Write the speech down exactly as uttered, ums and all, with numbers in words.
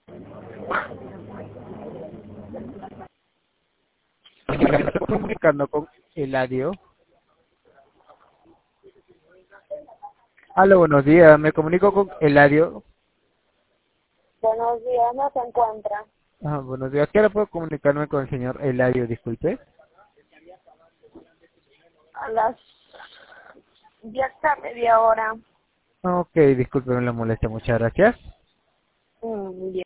Estoy comunicando con Eladio. Aló, buenos días. Me comunico con Eladio. Buenos días, no se encuentra. Ah, buenos días. ¿Qué hora puedo comunicarme con el señor Eladio? Disculpe. A las diez a media hora. Ok, disculpe la molestia. Muchas gracias. Mm,